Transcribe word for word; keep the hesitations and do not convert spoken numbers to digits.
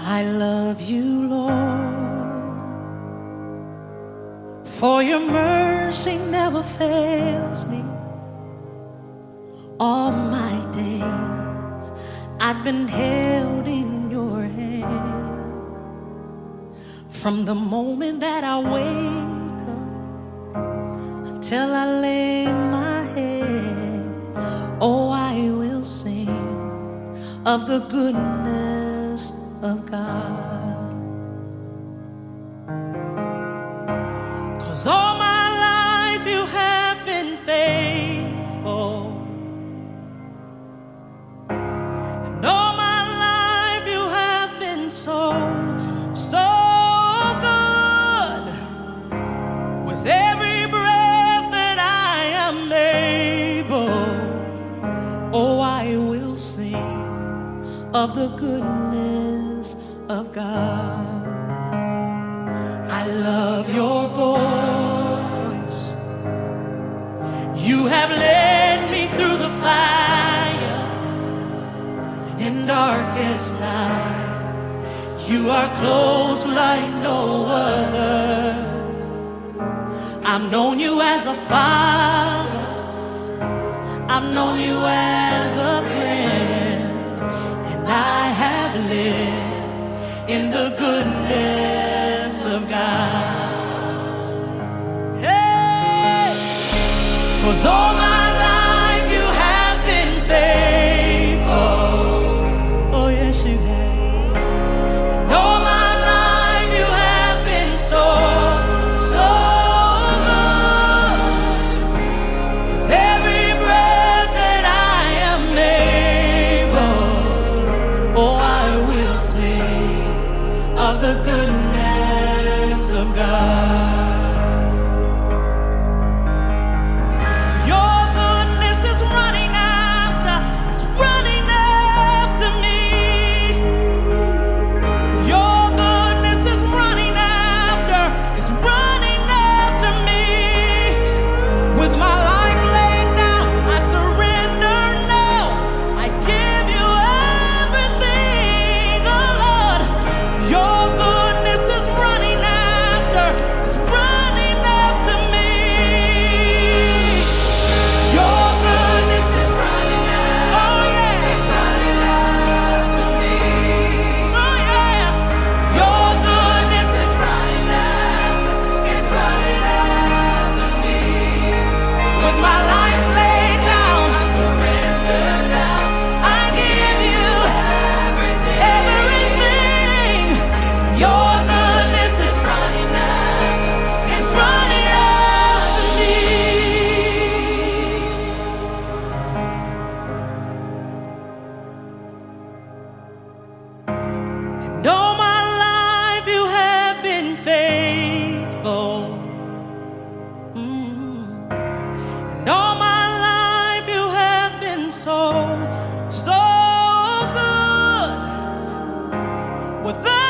I love you, Lord, for your mercy never fails me. All my days I've been held in your hand. From the moment that I wake up until I lay my head, oh, I will sing of the goodness of God. 'Cause all my life you have been faithful, and all my life you have been so, so good. With every breath that I am able, oh, I will sing of the goodness of God. I love your voice. You have led me through the fire, and in darkest night, you are close like no other. I've known you as a father, I've known you as a friend, and I have lived in the goodness of God. Hey, 'cause all my life you have been faithful. Oh yes, you have. And all my life you have been so, so good. With every breath that I am able, oh, I will sing of the goodness of God. Your goodness is running after, it's running after me. Your goodness is running after, it's running after me. With my life laid down, I surrender now. I give you everything, oh Lord. Your goodness is running after, it's running after me. Your goodness is running after, oh yeah, it's running after me. Oh yeah, your goodness is running after, it's running after me. With my life laid down, I surrender now. I give you everything, everything. Your goodness is running after, it's running after me. And all my life you have been faithful. Mm. And all my life you have been so, so good. With